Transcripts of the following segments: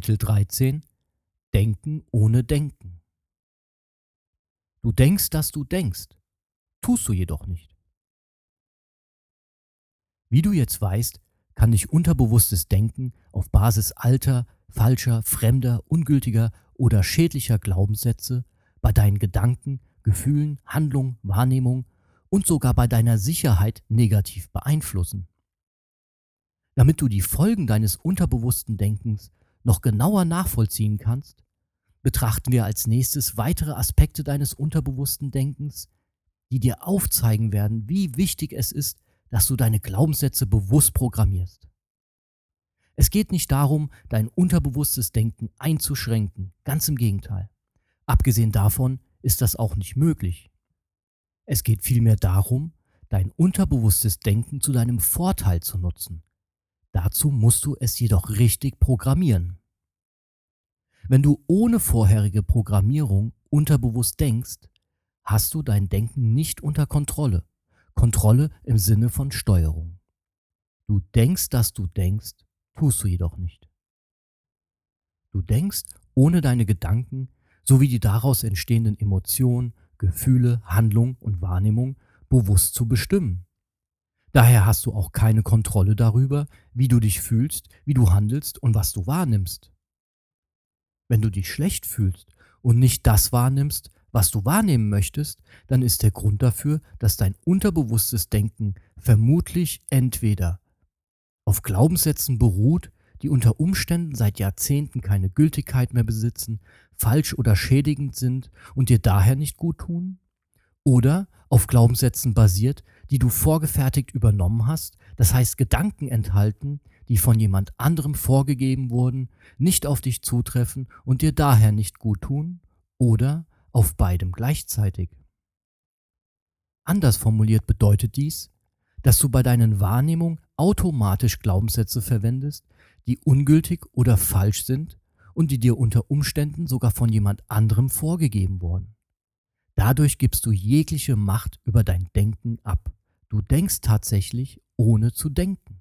Kapitel 13 Denken ohne Denken. Du denkst, dass du denkst, tust du jedoch nicht. Wie du jetzt weißt, kann dich unterbewusstes Denken auf Basis alter, falscher, fremder, ungültiger oder schädlicher Glaubenssätze bei deinen Gedanken, Gefühlen, Handlungen, Wahrnehmung und sogar bei deiner Sicherheit negativ beeinflussen. Damit du die Folgen deines unterbewussten Denkens noch genauer nachvollziehen kannst, betrachten wir als nächstes weitere Aspekte deines unterbewussten Denkens, die dir aufzeigen werden, wie wichtig es ist, dass du deine Glaubenssätze bewusst programmierst. Es geht nicht darum, dein unterbewusstes Denken einzuschränken, ganz im Gegenteil. Abgesehen davon ist das auch nicht möglich. Es geht vielmehr darum, dein unterbewusstes Denken zu deinem Vorteil zu nutzen. Dazu musst du es jedoch richtig programmieren. Wenn du ohne vorherige Programmierung unterbewusst denkst, hast du dein Denken nicht unter Kontrolle. Kontrolle im Sinne von Steuerung. Du denkst, dass du denkst, tust du jedoch nicht. Du denkst, ohne deine Gedanken sowie die daraus entstehenden Emotionen, Gefühle, Handlung und Wahrnehmung bewusst zu bestimmen. Daher hast du auch keine Kontrolle darüber, wie du dich fühlst, wie du handelst und was du wahrnimmst. Wenn du dich schlecht fühlst und nicht das wahrnimmst, was du wahrnehmen möchtest, dann ist der Grund dafür, dass dein unterbewusstes Denken vermutlich entweder auf Glaubenssätzen beruht, die unter Umständen seit Jahrzehnten keine Gültigkeit mehr besitzen, falsch oder schädigend sind und dir daher nicht gut tun, oder auf Glaubenssätzen basiert, die du vorgefertigt übernommen hast, das heißt Gedanken enthalten, die von jemand anderem vorgegeben wurden, nicht auf dich zutreffen und dir daher nicht gut tun, oder auf beidem gleichzeitig. Anders formuliert bedeutet dies, dass du bei deinen Wahrnehmungen automatisch Glaubenssätze verwendest, die ungültig oder falsch sind und die dir unter Umständen sogar von jemand anderem vorgegeben wurden. Dadurch gibst du jegliche Macht über dein Denken ab. Du denkst tatsächlich, ohne zu denken.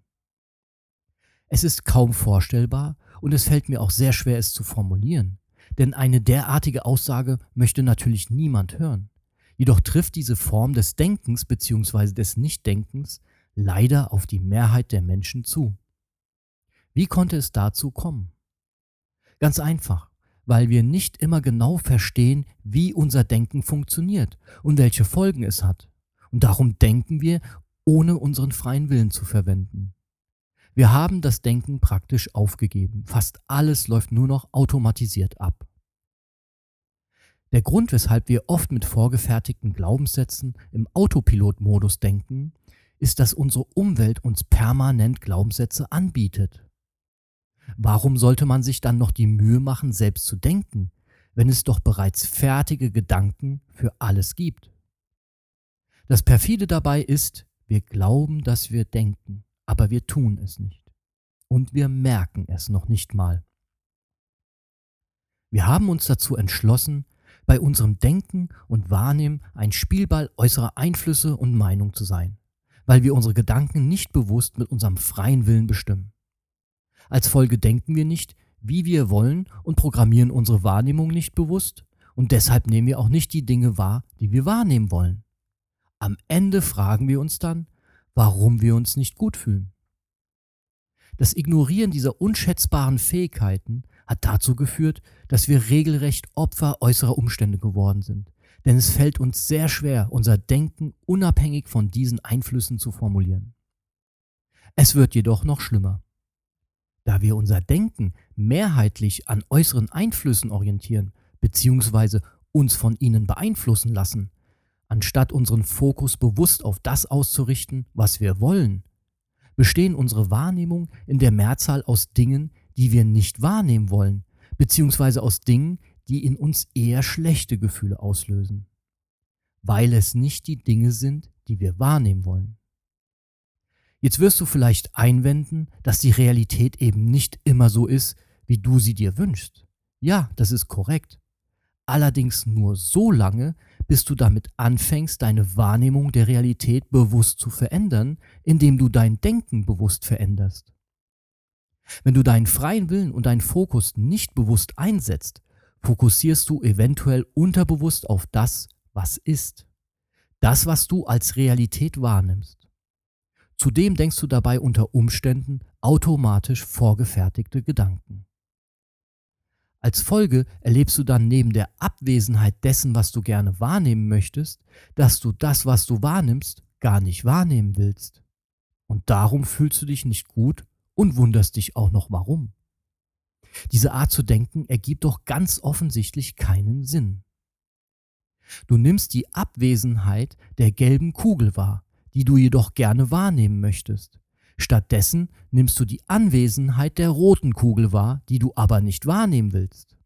Es ist kaum vorstellbar und es fällt mir auch sehr schwer, es zu formulieren, denn eine derartige Aussage möchte natürlich niemand hören. Jedoch trifft diese Form des Denkens bzw. des Nichtdenkens leider auf die Mehrheit der Menschen zu. Wie konnte es dazu kommen? Ganz einfach, weil wir nicht immer genau verstehen, wie unser Denken funktioniert und welche Folgen es hat. Und darum denken wir, ohne unseren freien Willen zu verwenden. Wir haben das Denken praktisch aufgegeben. Fast alles läuft nur noch automatisiert ab. Der Grund, weshalb wir oft mit vorgefertigten Glaubenssätzen im Autopilot-Modus denken, ist, dass unsere Umwelt uns permanent Glaubenssätze anbietet. Warum sollte man sich dann noch die Mühe machen, selbst zu denken, wenn es doch bereits fertige Gedanken für alles gibt? Das Perfide dabei ist, wir glauben, dass wir denken, aber wir tun es nicht. Und wir merken es noch nicht mal. Wir haben uns dazu entschlossen, bei unserem Denken und Wahrnehmen ein Spielball äußerer Einflüsse und Meinung zu sein, weil wir unsere Gedanken nicht bewusst mit unserem freien Willen bestimmen. Als Folge denken wir nicht, wie wir wollen und programmieren unsere Wahrnehmung nicht bewusst und deshalb nehmen wir auch nicht die Dinge wahr, die wir wahrnehmen wollen. Am Ende fragen wir uns dann, warum wir uns nicht gut fühlen. Das Ignorieren dieser unschätzbaren Fähigkeiten hat dazu geführt, dass wir regelrecht Opfer äußerer Umstände geworden sind. Denn es fällt uns sehr schwer, unser Denken unabhängig von diesen Einflüssen zu formulieren. Es wird jedoch noch schlimmer. Da wir unser Denken mehrheitlich an äußeren Einflüssen orientieren bzw. uns von ihnen beeinflussen lassen, anstatt unseren Fokus bewusst auf das auszurichten, was wir wollen, bestehen unsere Wahrnehmungen in der Mehrzahl aus Dingen, die wir nicht wahrnehmen wollen, beziehungsweise aus Dingen, die in uns eher schlechte Gefühle auslösen, weil es nicht die Dinge sind, die wir wahrnehmen wollen. Jetzt wirst du vielleicht einwenden, dass die Realität eben nicht immer so ist, wie du sie dir wünschst. Ja, das ist korrekt. Allerdings nur so lange, bis du damit anfängst, deine Wahrnehmung der Realität bewusst zu verändern, indem du dein Denken bewusst veränderst. Wenn du deinen freien Willen und deinen Fokus nicht bewusst einsetzt, fokussierst du eventuell unterbewusst auf das, was ist. Das, was du als Realität wahrnimmst. Zudem denkst du dabei unter Umständen automatisch vorgefertigte Gedanken. Als Folge erlebst du dann neben der Abwesenheit dessen, was du gerne wahrnehmen möchtest, dass du das, was du wahrnimmst, gar nicht wahrnehmen willst. Und darum fühlst du dich nicht gut und wunderst dich auch noch warum. Diese Art zu denken ergibt doch ganz offensichtlich keinen Sinn. Du nimmst die Abwesenheit der gelben Kugel wahr, die du jedoch gerne wahrnehmen möchtest. Stattdessen nimmst du die Anwesenheit der roten Kugel wahr, die du aber nicht wahrnehmen willst.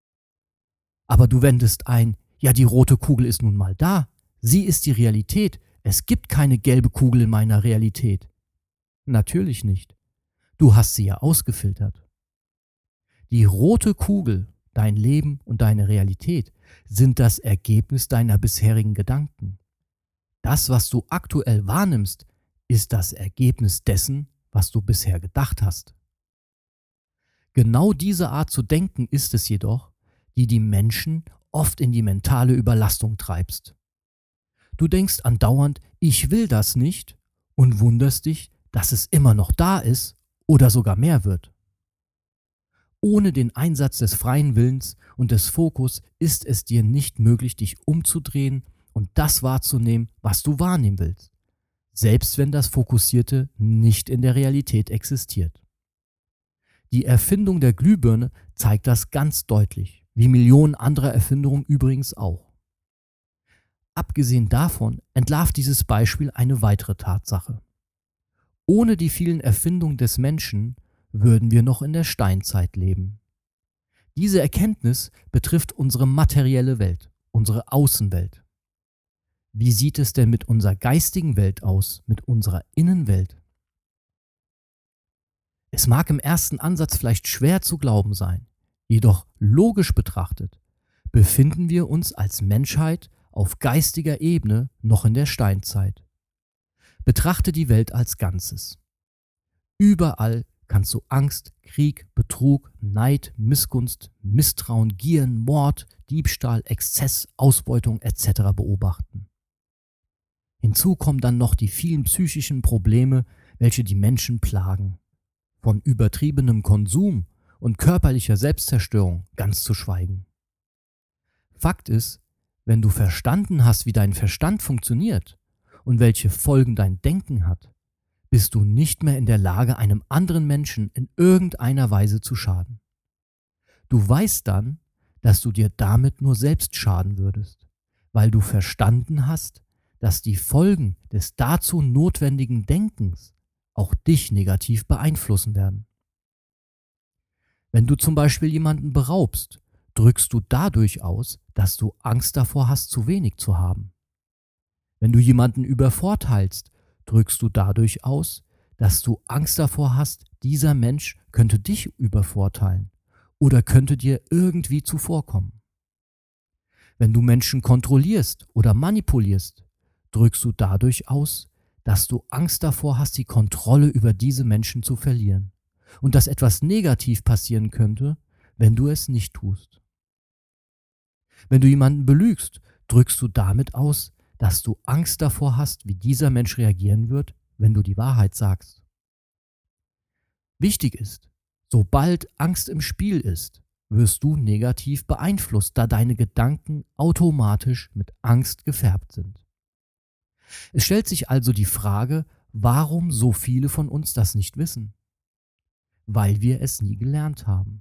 Aber du wendest ein, ja, die rote Kugel ist nun mal da. Sie ist die Realität. Es gibt keine gelbe Kugel in meiner Realität. Natürlich nicht. Du hast sie ja ausgefiltert. Die rote Kugel, dein Leben und deine Realität sind das Ergebnis deiner bisherigen Gedanken. Das, was du aktuell wahrnimmst, ist das Ergebnis dessen, was du bisher gedacht hast. Genau diese Art zu denken ist es jedoch, die die Menschen oft in die mentale Überlastung treibst. Du denkst andauernd, ich will das nicht und wunderst dich, dass es immer noch da ist oder sogar mehr wird. Ohne den Einsatz des freien Willens und des Fokus ist es dir nicht möglich, dich umzudrehen und das wahrzunehmen, was du wahrnehmen willst, selbst wenn das Fokussierte nicht in der Realität existiert. Die Erfindung der Glühbirne zeigt das ganz deutlich, wie Millionen anderer Erfindungen übrigens auch. Abgesehen davon entlarvt dieses Beispiel eine weitere Tatsache. Ohne die vielen Erfindungen des Menschen würden wir noch in der Steinzeit leben. Diese Erkenntnis betrifft unsere materielle Welt, unsere Außenwelt. Wie sieht es denn mit unserer geistigen Welt aus, mit unserer Innenwelt? Es mag im ersten Ansatz vielleicht schwer zu glauben sein, jedoch logisch betrachtet befinden wir uns als Menschheit auf geistiger Ebene noch in der Steinzeit. Betrachte die Welt als Ganzes. Überall kannst du Angst, Krieg, Betrug, Neid, Missgunst, Misstrauen, Gieren, Mord, Diebstahl, Exzess, Ausbeutung etc. beobachten. Hinzu kommen dann noch die vielen psychischen Probleme, welche die Menschen plagen. Von übertriebenem Konsum und körperlicher Selbstzerstörung ganz zu schweigen. Fakt ist, wenn du verstanden hast, wie dein Verstand funktioniert und welche Folgen dein Denken hat, bist du nicht mehr in der Lage, einem anderen Menschen in irgendeiner Weise zu schaden. Du weißt dann, dass du dir damit nur selbst schaden würdest, weil du verstanden hast, dass die Folgen des dazu notwendigen Denkens auch dich negativ beeinflussen werden. Wenn du zum Beispiel jemanden beraubst, drückst du dadurch aus, dass du Angst davor hast, zu wenig zu haben. Wenn du jemanden übervorteilst, drückst du dadurch aus, dass du Angst davor hast, dieser Mensch könnte dich übervorteilen oder könnte dir irgendwie zuvorkommen. Wenn du Menschen kontrollierst oder manipulierst, drückst du dadurch aus, dass du Angst davor hast, die Kontrolle über diese Menschen zu verlieren und dass etwas negativ passieren könnte, wenn du es nicht tust. Wenn du jemanden belügst, drückst du damit aus, dass du Angst davor hast, wie dieser Mensch reagieren wird, wenn du die Wahrheit sagst. Wichtig ist, sobald Angst im Spiel ist, wirst du negativ beeinflusst, da deine Gedanken automatisch mit Angst gefärbt sind. Es stellt sich also die Frage, warum so viele von uns das nicht wissen? Weil wir es nie gelernt haben.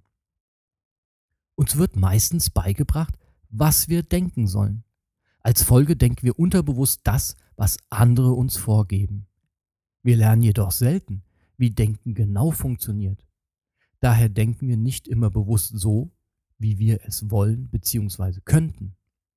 Uns wird meistens beigebracht, was wir denken sollen. Als Folge denken wir unterbewusst das, was andere uns vorgeben. Wir lernen jedoch selten, wie Denken genau funktioniert. Daher denken wir nicht immer bewusst so, wie wir es wollen bzw. könnten.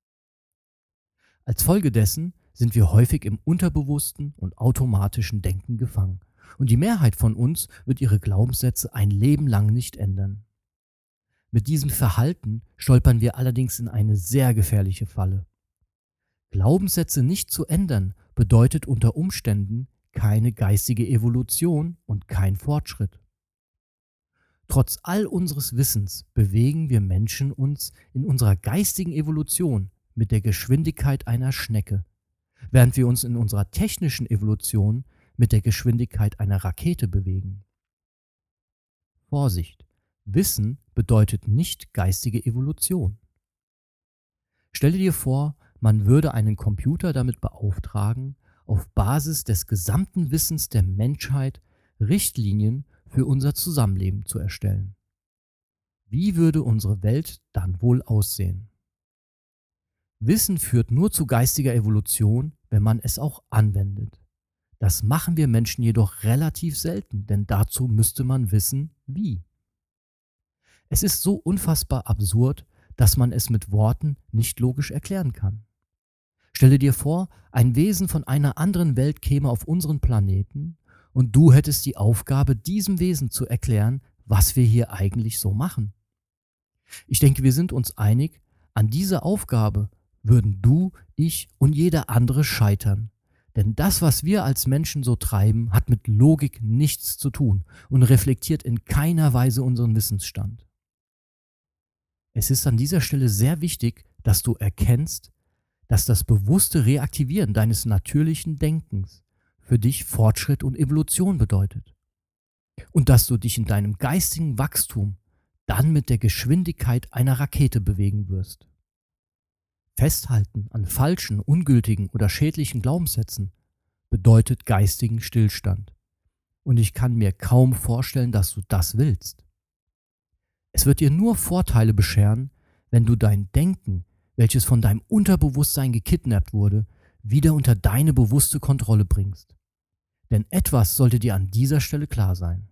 Als Folge dessen sind wir häufig im unterbewussten und automatischen Denken gefangen. Und die Mehrheit von uns wird ihre Glaubenssätze ein Leben lang nicht ändern. Mit diesem Verhalten stolpern wir allerdings in eine sehr gefährliche Falle. Glaubenssätze nicht zu ändern bedeutet unter Umständen keine geistige Evolution und kein Fortschritt. Trotz all unseres Wissens bewegen wir Menschen uns in unserer geistigen Evolution mit der Geschwindigkeit einer Schnecke, während wir uns in unserer technischen Evolution mit der Geschwindigkeit einer Rakete bewegen. Vorsicht! Wissen bedeutet nicht geistige Evolution. Stelle dir vor, man würde einen Computer damit beauftragen, auf Basis des gesamten Wissens der Menschheit Richtlinien für unser Zusammenleben zu erstellen. Wie würde unsere Welt dann wohl aussehen? Wissen führt nur zu geistiger Evolution, wenn man es auch anwendet. Das machen wir Menschen jedoch relativ selten, denn dazu müsste man wissen, wie. Es ist so unfassbar absurd, dass man es mit Worten nicht logisch erklären kann. Stelle dir vor, ein Wesen von einer anderen Welt käme auf unseren Planeten und du hättest die Aufgabe, diesem Wesen zu erklären, was wir hier eigentlich so machen. Ich denke, wir sind uns einig, an dieser Aufgabe würden du, ich und jeder andere scheitern. Denn das, was wir als Menschen so treiben, hat mit Logik nichts zu tun und reflektiert in keiner Weise unseren Wissensstand. Es ist an dieser Stelle sehr wichtig, dass du erkennst, dass das bewusste Reaktivieren deines natürlichen Denkens für dich Fortschritt und Evolution bedeutet. Und dass du dich in deinem geistigen Wachstum dann mit der Geschwindigkeit einer Rakete bewegen wirst. Festhalten an falschen, ungültigen oder schädlichen Glaubenssätzen bedeutet geistigen Stillstand. Und ich kann mir kaum vorstellen, dass du das willst. Es wird dir nur Vorteile bescheren, wenn du dein Denken, welches von deinem Unterbewusstsein gekidnappt wurde, wieder unter deine bewusste Kontrolle bringst. Denn etwas sollte dir an dieser Stelle klar sein.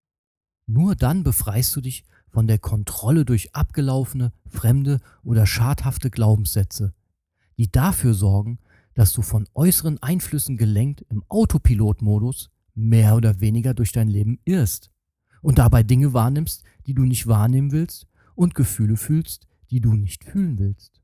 Nur dann befreist du dich von der Kontrolle durch abgelaufene, fremde oder schadhafte Glaubenssätze, die dafür sorgen, dass du von äußeren Einflüssen gelenkt im Autopilotmodus mehr oder weniger durch dein Leben irrst und dabei Dinge wahrnimmst, die du nicht wahrnehmen willst und Gefühle fühlst, die du nicht fühlen willst.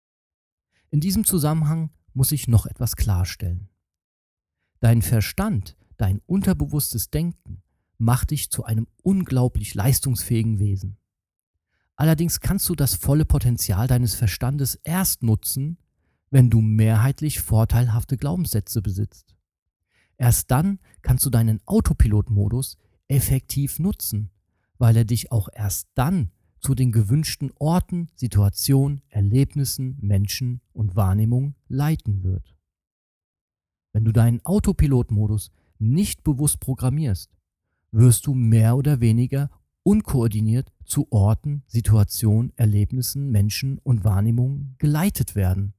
In diesem Zusammenhang muss ich noch etwas klarstellen. Dein Verstand, dein unterbewusstes Denken macht dich zu einem unglaublich leistungsfähigen Wesen. Allerdings kannst du das volle Potenzial deines Verstandes erst nutzen, wenn du mehrheitlich vorteilhafte Glaubenssätze besitzt. Erst dann kannst du deinen Autopilotmodus effektiv nutzen, weil er dich auch erst dann zu den gewünschten Orten, Situationen, Erlebnissen, Menschen und Wahrnehmungen leiten wird. Wenn du deinen Autopilotmodus nicht bewusst programmierst, wirst du mehr oder weniger unkoordiniert zu Orten, Situationen, Erlebnissen, Menschen und Wahrnehmungen geleitet werden.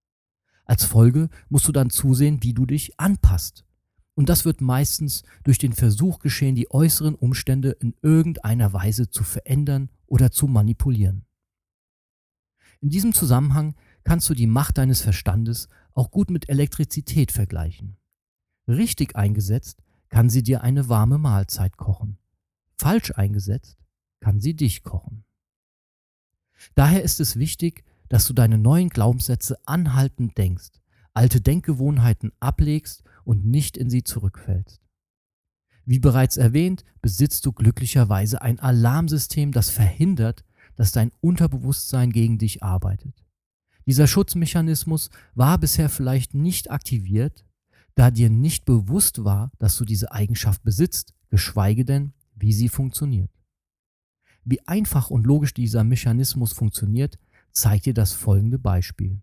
Als Folge musst du dann zusehen, wie du dich anpasst. Und das wird meistens durch den Versuch geschehen, die äußeren Umstände in irgendeiner Weise zu verändern oder zu manipulieren. In diesem Zusammenhang kannst du die Macht deines Verstandes auch gut mit Elektrizität vergleichen. Richtig eingesetzt kann sie dir eine warme Mahlzeit kochen. Falsch eingesetzt kann sie dich kochen. Daher ist es wichtig, dass du deine neuen Glaubenssätze anhaltend denkst, alte Denkgewohnheiten ablegst und nicht in sie zurückfällst. Wie bereits erwähnt, besitzt du glücklicherweise ein Alarmsystem, das verhindert, dass dein Unterbewusstsein gegen dich arbeitet. Dieser Schutzmechanismus war bisher vielleicht nicht aktiviert, da dir nicht bewusst war, dass du diese Eigenschaft besitzt, geschweige denn, wie sie funktioniert. Wie einfach und logisch dieser Mechanismus funktioniert, zeigt dir das folgende Beispiel.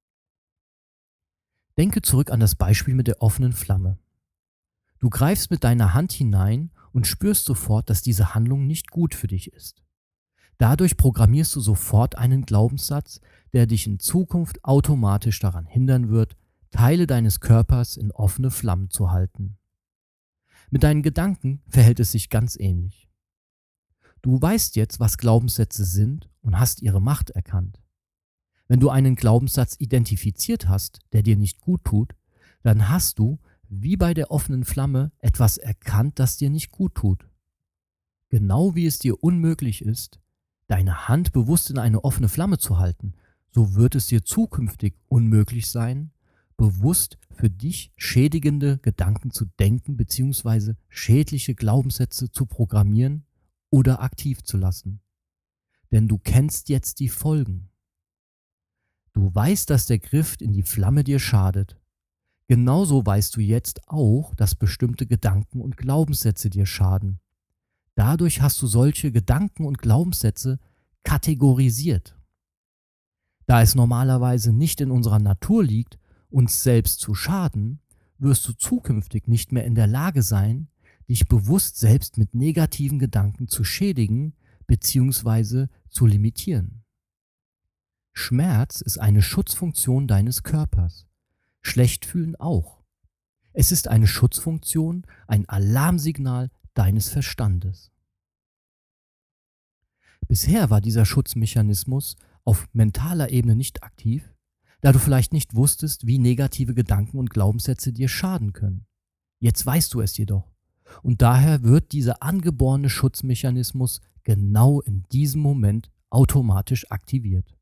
Denke zurück an das Beispiel mit der offenen Flamme. Du greifst mit deiner Hand hinein und spürst sofort, dass diese Handlung nicht gut für dich ist. Dadurch programmierst du sofort einen Glaubenssatz, der dich in Zukunft automatisch daran hindern wird, Teile deines Körpers in offene Flammen zu halten. Mit deinen Gedanken verhält es sich ganz ähnlich. Du weißt jetzt, was Glaubenssätze sind und hast ihre Macht erkannt. Wenn du einen Glaubenssatz identifiziert hast, der dir nicht gut tut, dann hast du, wie bei der offenen Flamme, etwas erkannt, das dir nicht gut tut. Genau wie es dir unmöglich ist, deine Hand bewusst in eine offene Flamme zu halten, so wird es dir zukünftig unmöglich sein, bewusst für dich schädigende Gedanken zu denken bzw. schädliche Glaubenssätze zu programmieren oder aktiv zu lassen. Denn du kennst jetzt die Folgen. Du weißt, dass der Griff in die Flamme dir schadet. Genauso weißt du jetzt auch, dass bestimmte Gedanken und Glaubenssätze dir schaden. Dadurch hast du solche Gedanken und Glaubenssätze kategorisiert. Da es normalerweise nicht in unserer Natur liegt, uns selbst zu schaden, wirst du zukünftig nicht mehr in der Lage sein, dich bewusst selbst mit negativen Gedanken zu schädigen bzw. zu limitieren. Schmerz ist eine Schutzfunktion deines Körpers. Schlechtfühlen auch. Es ist eine Schutzfunktion, ein Alarmsignal deines Verstandes. Bisher war dieser Schutzmechanismus auf mentaler Ebene nicht aktiv, da du vielleicht nicht wusstest, wie negative Gedanken und Glaubenssätze dir schaden können. Jetzt weißt du es jedoch. Und daher wird dieser angeborene Schutzmechanismus genau in diesem Moment automatisch aktiviert.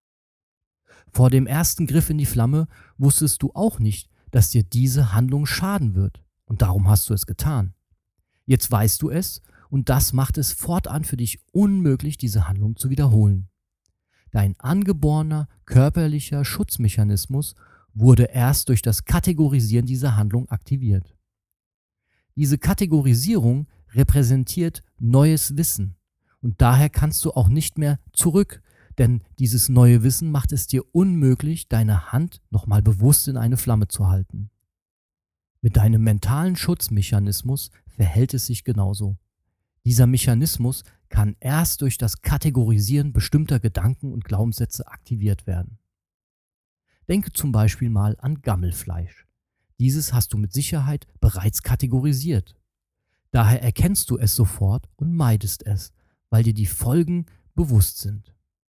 Vor dem ersten Griff in die Flamme wusstest du auch nicht, dass dir diese Handlung schaden wird. Und darum hast du es getan. Jetzt weißt du es und das macht es fortan für dich unmöglich, diese Handlung zu wiederholen. Dein angeborener körperlicher Schutzmechanismus wurde erst durch das Kategorisieren dieser Handlung aktiviert. Diese Kategorisierung repräsentiert neues Wissen und daher kannst du auch nicht mehr zurück, denn dieses neue Wissen macht es dir unmöglich, deine Hand nochmal bewusst in eine Flamme zu halten. Mit deinem mentalen Schutzmechanismus verhält es sich genauso. Dieser Mechanismus kann erst durch das Kategorisieren bestimmter Gedanken und Glaubenssätze aktiviert werden. Denke zum Beispiel mal an Gammelfleisch. Dieses hast du mit Sicherheit bereits kategorisiert. Daher erkennst du es sofort und meidest es, weil dir die Folgen bewusst sind.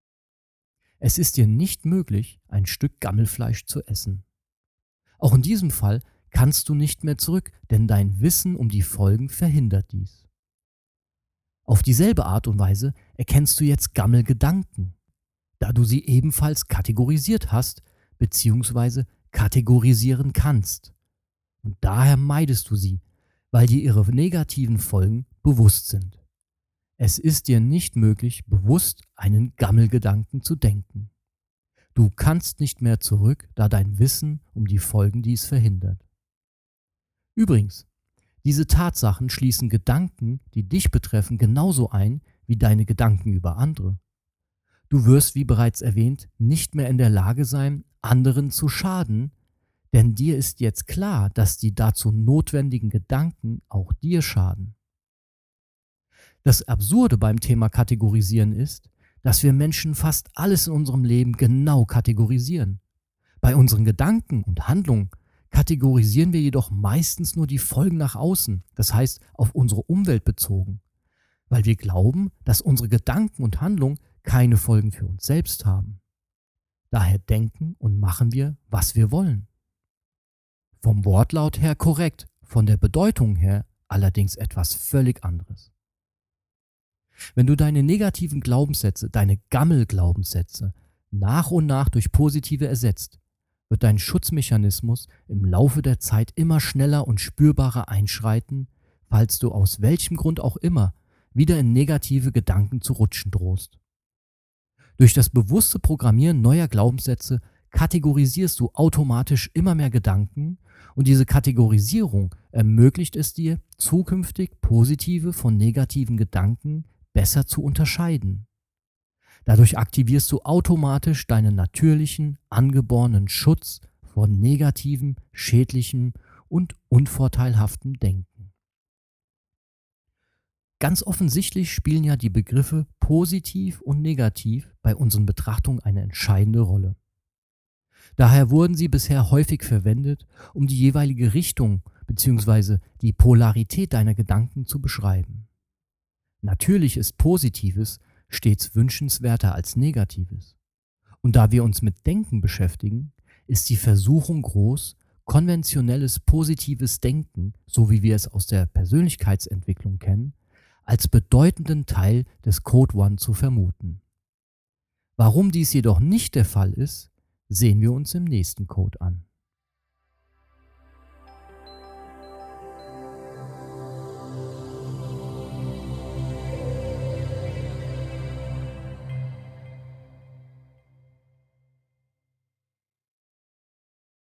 Es ist dir nicht möglich, ein Stück Gammelfleisch zu essen. Auch in diesem Fall kannst du nicht mehr zurück, denn dein Wissen um die Folgen verhindert dies. Auf dieselbe Art und Weise erkennst du jetzt Gammelgedanken, da du sie ebenfalls kategorisiert hast bzw. kategorisieren kannst. Und daher meidest du sie, weil dir ihre negativen Folgen bewusst sind. Es ist dir nicht möglich, bewusst einen Gammelgedanken zu denken. Du kannst nicht mehr zurück, da dein Wissen um die Folgen dies verhindert. Übrigens, diese Tatsachen schließen Gedanken, die dich betreffen, genauso ein wie deine Gedanken über andere. Du wirst, wie bereits erwähnt, nicht mehr in der Lage sein, anderen zu schaden, denn dir ist jetzt klar, dass die dazu notwendigen Gedanken auch dir schaden. Das Absurde beim Thema Kategorisieren ist, dass wir Menschen fast alles in unserem Leben genau kategorisieren. Bei unseren Gedanken und Handlungen kategorisieren wir jedoch meistens nur die Folgen nach außen, das heißt auf unsere Umwelt bezogen, weil wir glauben, dass unsere Gedanken und Handlungen keine Folgen für uns selbst haben. Daher denken und machen wir, was wir wollen. Vom Wortlaut her korrekt, von der Bedeutung her allerdings etwas völlig anderes. Wenn du deine negativen Glaubenssätze, deine Gammelglaubenssätze, nach und nach durch positive ersetzt, wird dein Schutzmechanismus im Laufe der Zeit immer schneller und spürbarer einschreiten, falls du aus welchem Grund auch immer wieder in negative Gedanken zu rutschen drohst. Durch das bewusste Programmieren neuer Glaubenssätze kategorisierst du automatisch immer mehr Gedanken und diese Kategorisierung ermöglicht es dir, zukünftig positive von negativen Gedanken besser zu unterscheiden. Dadurch aktivierst du automatisch deinen natürlichen, angeborenen Schutz vor negativem, schädlichem und unvorteilhaftem Denken. Ganz offensichtlich spielen ja die Begriffe positiv und negativ bei unseren Betrachtungen eine entscheidende Rolle. Daher wurden sie bisher häufig verwendet, um die jeweilige Richtung bzw. die Polarität deiner Gedanken zu beschreiben. Natürlich ist Positives stets wünschenswerter als Negatives. Und da wir uns mit Denken beschäftigen, ist die Versuchung groß, konventionelles positives Denken, so wie wir es aus der Persönlichkeitsentwicklung kennen, als bedeutenden Teil des Code One zu vermuten. Warum dies jedoch nicht der Fall ist, sehen wir uns im nächsten Code an.